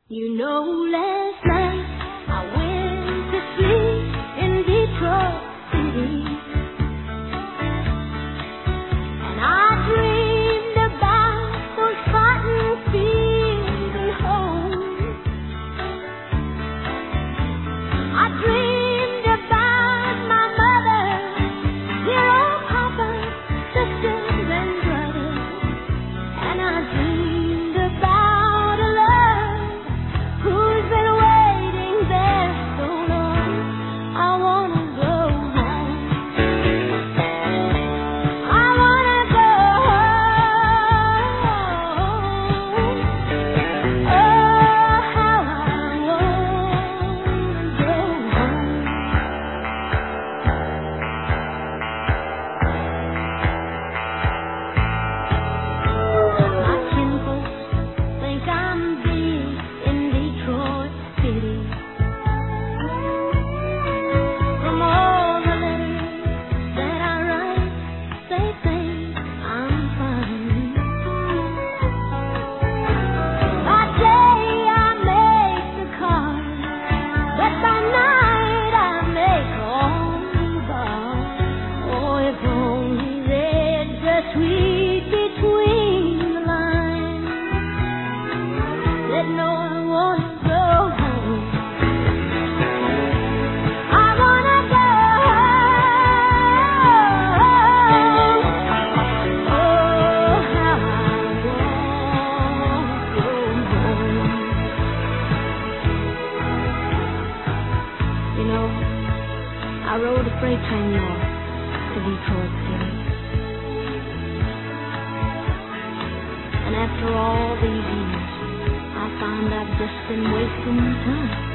You know, last night I went to sleep in Detroit City, and I dreamed about those cotton fields and homes. I dreamed about my mother, dear old papa, sisters and brothers, and I dreamed about a love who's been waiting there so long. I wanna go home. I wanna go home. Oh, how I wanna go home. My kinfolk think I'm big in Detroit City. From all the letters that I write, they think I'm fine. By day I make the calls, but by night I make all the bars. Oh, if only they'd just read between the lines. Said no, I wanna go home. I wanna go home. Oh, how I wanna go home. You know, I rode a freight train north to Detroit City, and after all these years, I find I've just been wasting time.